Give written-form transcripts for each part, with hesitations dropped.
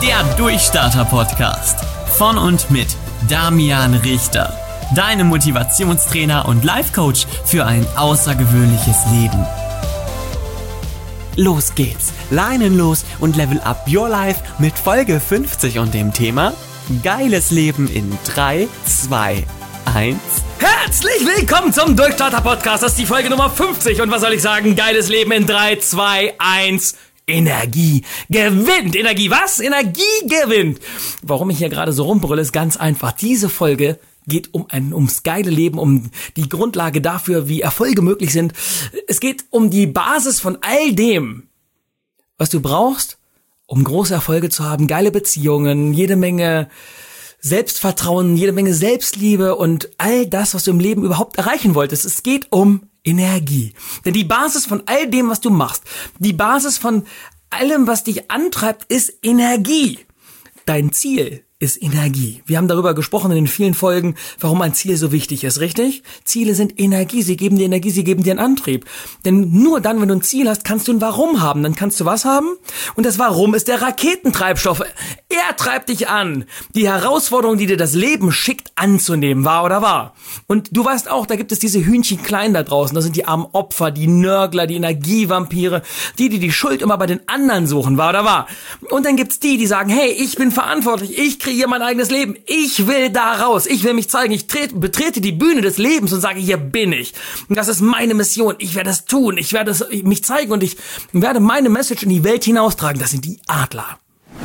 Der Durchstarter-Podcast von und mit Damian Richter. Deine Motivationstrainer und Life-Coach für ein außergewöhnliches Leben. Los geht's, Leinen los und level up your life mit Folge 50 und dem Thema Geiles Leben in 3, 2, 1... Herzlich willkommen zum Durchstarter-Podcast. Das ist die Folge Nummer 50. Und was soll ich sagen? Geiles Leben in 3, 2, 1... Energie gewinnt. Energie was? Energie gewinnt. Warum ich hier gerade so rumbrülle, ist ganz einfach. Diese Folge geht ums geile Leben, um die Grundlage dafür, wie Erfolge möglich sind. Es geht um die Basis von all dem, was du brauchst, um große Erfolge zu haben, geile Beziehungen, jede Menge Selbstvertrauen, jede Menge Selbstliebe und all das, was du im Leben überhaupt erreichen wolltest. Es geht um Energie. Denn die Basis von all dem, was du machst, die Basis von allem, was dich antreibt, ist Energie. Dein Ziel ist Energie. Wir haben darüber gesprochen in den vielen Folgen, warum ein Ziel so wichtig ist, richtig? Ziele sind Energie, sie geben dir Energie, sie geben dir einen Antrieb. Denn nur dann, wenn du ein Ziel hast, kannst du ein Warum haben. Dann kannst du was haben? Und das Warum ist der Raketentreibstoff. Er treibt dich an, die Herausforderung, die dir das Leben schickt, anzunehmen, wahr oder wahr. Und du weißt auch, da gibt es diese Hühnchen klein da draußen, das sind die armen Opfer, die Nörgler, die Energievampire, die Schuld immer bei den anderen suchen, wahr oder wahr. Und dann gibt's die sagen, hey, ich bin verantwortlich, ich kreiere mein eigenes Leben, ich will da raus, ich will mich zeigen, ich betrete die Bühne des Lebens und sage, hier bin ich. Und das ist meine Mission, ich werde es tun, ich werde mich zeigen und ich werde meine Message in die Welt hinaustragen. Das sind die Adler.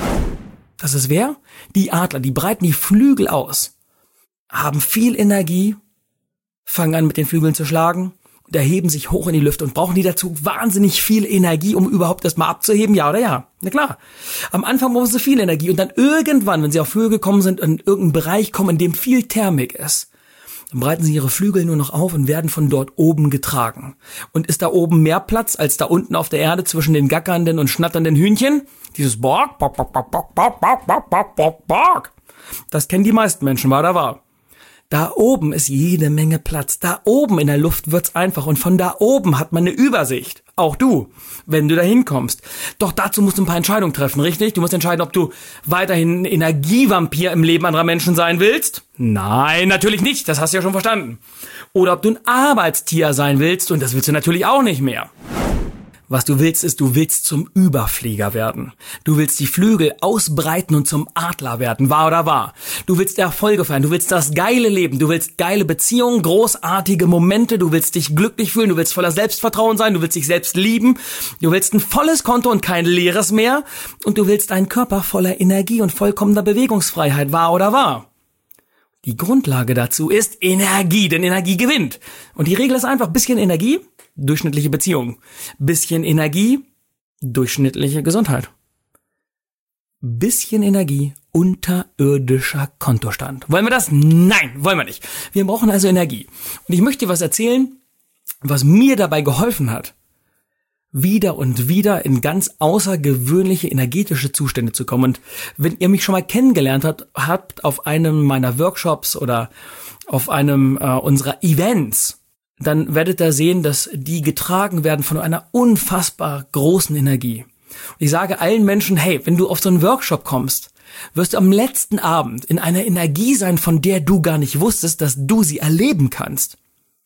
Das ist wer? Die Adler, die breiten die Flügel aus, haben viel Energie, fangen an mit den Flügeln zu schlagen und erheben sich hoch in die Lüfte und brauchen die dazu wahnsinnig viel Energie, um überhaupt das mal abzuheben, ja oder ja? Na klar. Am Anfang brauchen sie viel Energie und dann irgendwann, wenn sie auf Höhe gekommen sind, in irgendeinen Bereich kommen, in dem viel Thermik ist, dann breiten sie ihre Flügel nur noch auf und werden von dort oben getragen. Und ist da oben mehr Platz als da unten auf der Erde zwischen den gackernden und schnatternden Hühnchen? Dieses Borg, Borg, Borg, Borg, Borg, Borg, Borg, Borg, Borg, Borg, Borg. Das kennen die meisten Menschen, wahr oder wahr? Da oben ist jede Menge Platz. Da oben in der Luft wird's einfach und von da oben hat man eine Übersicht. Auch du, wenn du da hinkommst. Doch dazu musst du ein paar Entscheidungen treffen, richtig? Du musst entscheiden, ob du weiterhin ein Energievampir im Leben anderer Menschen sein willst. Nein, natürlich nicht. Das hast du ja schon verstanden. Oder ob du ein Arbeitstier sein willst und das willst du natürlich auch nicht mehr. Was du willst, ist, du willst zum Überflieger werden. Du willst die Flügel ausbreiten und zum Adler werden, wahr oder wahr. Du willst Erfolge feiern, du willst das geile Leben, du willst geile Beziehungen, großartige Momente, du willst dich glücklich fühlen, du willst voller Selbstvertrauen sein, du willst dich selbst lieben, du willst ein volles Konto und kein leeres mehr und du willst einen Körper voller Energie und vollkommener Bewegungsfreiheit, wahr oder wahr. Die Grundlage dazu ist Energie, denn Energie gewinnt. Und die Regel ist einfach, bisschen Energie, durchschnittliche Beziehung. Bisschen Energie, durchschnittliche Gesundheit. Bisschen Energie, unterirdischer Kontostand. Wollen wir das? Nein, wollen wir nicht. Wir brauchen also Energie. Und ich möchte dir was erzählen, was mir dabei geholfen hat, wieder und wieder in ganz außergewöhnliche energetische Zustände zu kommen. Und wenn ihr mich schon mal kennengelernt habt auf einem meiner Workshops oder auf einem unserer Events, dann werdet ihr sehen, dass die getragen werden von einer unfassbar großen Energie. Und ich sage allen Menschen, hey, wenn du auf so einen Workshop kommst, wirst du am letzten Abend in einer Energie sein, von der du gar nicht wusstest, dass du sie erleben kannst.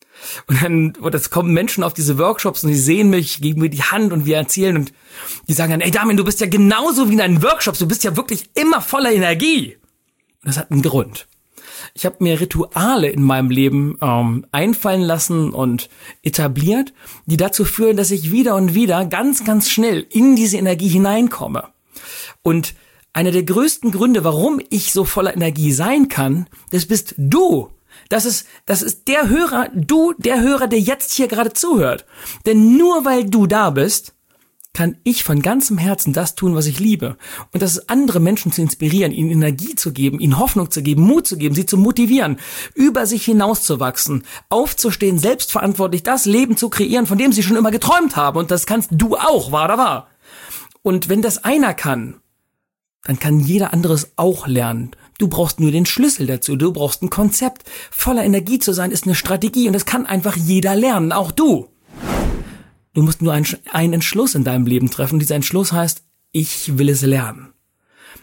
Und jetzt kommen Menschen auf diese Workshops und die sehen mich, geben mir die Hand und wir erzählen und die sagen dann, ey Damian, du bist ja genauso wie in deinen Workshops, du bist ja wirklich immer voller Energie. Und das hat einen Grund. Ich habe mir Rituale in meinem Leben einfallen lassen und etabliert, die dazu führen, dass ich wieder und wieder ganz, ganz schnell in diese Energie hineinkomme. Und einer der größten Gründe, warum ich so voller Energie sein kann, das bist du. Das ist der Hörer, der jetzt hier gerade zuhört. Denn nur weil du da bist, kann ich von ganzem Herzen das tun, was ich liebe. Und das ist, andere Menschen zu inspirieren, ihnen Energie zu geben, ihnen Hoffnung zu geben, Mut zu geben, sie zu motivieren, über sich hinauszuwachsen, aufzustehen, selbstverantwortlich das Leben zu kreieren, von dem sie schon immer geträumt haben. Und das kannst du auch, wahr oder wahr? Und wenn das einer kann, dann kann jeder anderes auch lernen. Du brauchst nur den Schlüssel dazu, du brauchst ein Konzept. Voller Energie zu sein ist eine Strategie und das kann einfach jeder lernen, auch du. Du musst nur einen Entschluss in deinem Leben treffen. Dieser Entschluss heißt, ich will es lernen.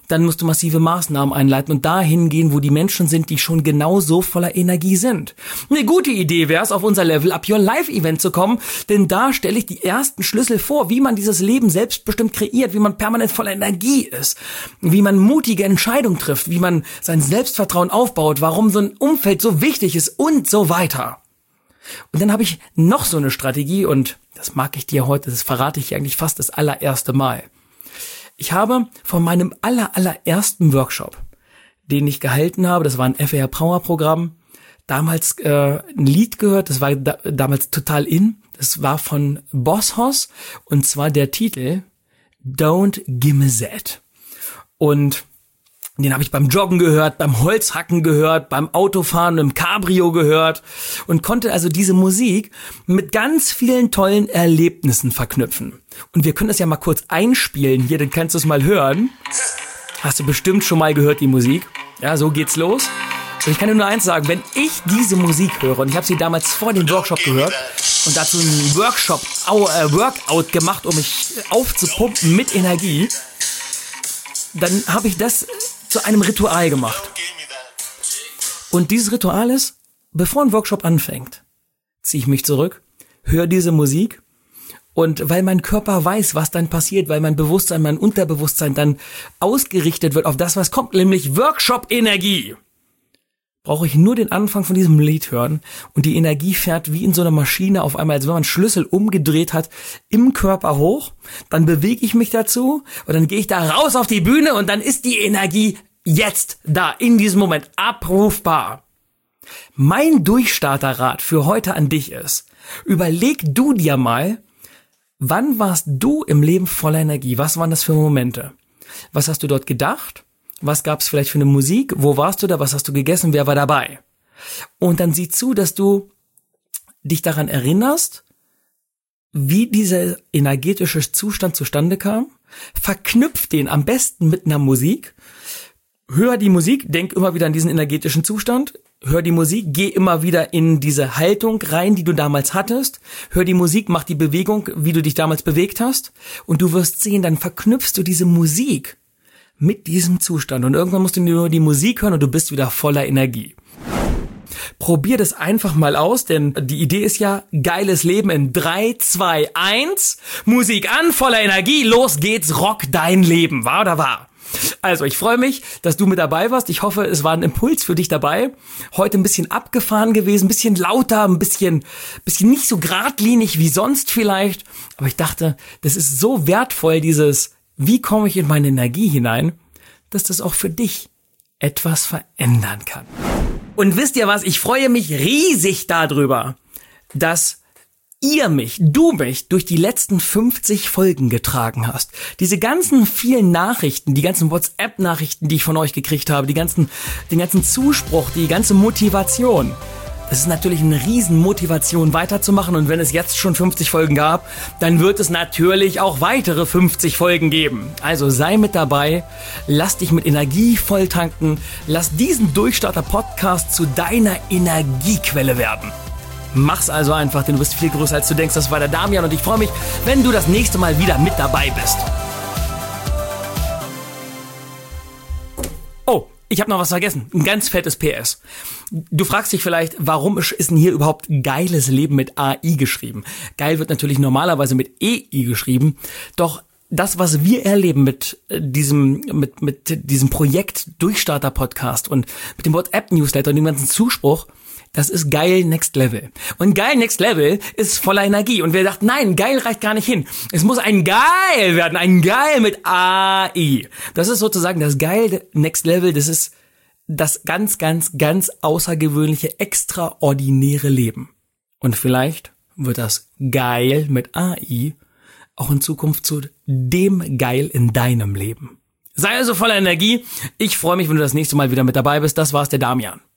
dann musst du massive Maßnahmen einleiten und dahin gehen, wo die Menschen sind, die schon genauso voller Energie sind. Eine gute Idee wäre es, auf unser Level Up Your Life Event zu kommen, denn da stelle ich die ersten Schlüssel vor, wie man dieses Leben selbstbestimmt kreiert, wie man permanent voller Energie ist, wie man mutige Entscheidungen trifft, wie man sein Selbstvertrauen aufbaut, warum so ein Umfeld so wichtig ist und so weiter. Und dann habe ich noch so eine Strategie und das mag ich dir heute, das verrate ich eigentlich fast das allererste Mal. Ich habe von meinem allerersten Workshop, den ich gehalten habe, das war ein FR Power Programm, damals ein Lied gehört, das war damals total in, das war von Boss Hoss und zwar der Titel Don't Gimme That. Und den habe ich beim Joggen gehört, beim Holzhacken gehört, beim Autofahren, im Cabrio gehört und konnte also diese Musik mit ganz vielen tollen Erlebnissen verknüpfen. Und wir können das ja mal kurz einspielen hier, dann kannst du es mal hören. Hast du bestimmt schon mal gehört, die Musik. Ja, so geht's los. Und ich kann dir nur eins sagen, wenn ich diese Musik höre, und ich habe sie damals vor dem Workshop gehört und dazu einen Workout gemacht, um mich aufzupumpen mit Energie, dann habe ich das zu einem Ritual gemacht. Und dieses Ritual ist, bevor ein Workshop anfängt, ziehe ich mich zurück, höre diese Musik und weil mein Körper weiß, was dann passiert, weil mein Bewusstsein, mein Unterbewusstsein dann ausgerichtet wird auf das, was kommt, nämlich Workshop-Energie, brauche ich nur den Anfang von diesem Lied hören und die Energie fährt wie in so einer Maschine auf einmal, als wenn man einen Schlüssel umgedreht hat, im Körper hoch, dann bewege ich mich dazu und dann gehe ich da raus auf die Bühne und dann ist die Energie jetzt da, in diesem Moment, abrufbar. Mein Durchstarterrat für heute an dich ist, überleg du dir mal, wann warst du im Leben voller Energie? Was waren das für Momente? Was hast du dort gedacht? Was gab's vielleicht für eine Musik? Wo warst du da? Was hast du gegessen? Wer war dabei? Und dann sieh zu, dass du dich daran erinnerst, wie dieser energetische Zustand zustande kam. Verknüpf den am besten mit einer Musik. Hör die Musik, denk immer wieder an diesen energetischen Zustand. Hör die Musik, geh immer wieder in diese Haltung rein, die du damals hattest. Hör die Musik, mach die Bewegung, wie du dich damals bewegt hast. Und du wirst sehen, dann verknüpfst du diese Musik mit diesem Zustand. Und irgendwann musst du nur die Musik hören und du bist wieder voller Energie. Probier das einfach mal aus, denn die Idee ist ja, geiles Leben in 3, 2, 1. Musik an, voller Energie, los geht's, rock dein Leben. Wahr oder wahr? Also, ich freue mich, dass du mit dabei warst. Ich hoffe, es war ein Impuls für dich dabei. Heute ein bisschen abgefahren gewesen, ein bisschen lauter, ein bisschen nicht so geradlinig wie sonst vielleicht. Aber ich dachte, das ist so wertvoll, wie komme ich in meine Energie hinein, dass das auch für dich etwas verändern kann. Und wisst ihr was? Ich freue mich riesig darüber, dass du mich durch die letzten 50 Folgen getragen hast. Diese ganzen vielen Nachrichten, die ganzen WhatsApp-Nachrichten, die ich von euch gekriegt habe, den ganzen Zuspruch, die ganze Motivation. Das ist natürlich eine riesen Motivation weiterzumachen und wenn es jetzt schon 50 Folgen gab, dann wird es natürlich auch weitere 50 Folgen geben. Also sei mit dabei, lass dich mit Energie voll tanken, lass diesen Durchstarter-Podcast zu deiner Energiequelle werden. Mach's also einfach, denn du bist viel größer als du denkst. Das war der Damian und ich freue mich, wenn du das nächste Mal wieder mit dabei bist. Oh, ich habe noch was vergessen. Ein ganz fettes PS. Du fragst dich vielleicht, warum ist denn hier überhaupt geiles Leben mit AI geschrieben? Geil wird natürlich normalerweise mit EI geschrieben. Doch das, was wir erleben mit diesem Projekt Durchstarter Podcast und mit dem WhatsApp Newsletter und dem ganzen Zuspruch, das ist geil Next Level. Und geil Next Level ist voller Energie. Und wir dachten, nein, geil reicht gar nicht hin. Es muss ein Geil werden, ein Geil mit AI. Das ist sozusagen das geil Next Level, das ist das ganz, ganz, ganz außergewöhnliche, extraordinäre Leben. Und vielleicht wird das Geil mit AI auch in Zukunft zu dem Geil in deinem Leben. Sei also voller Energie. Ich freue mich, wenn du das nächste Mal wieder mit dabei bist. Das war's, der Damian.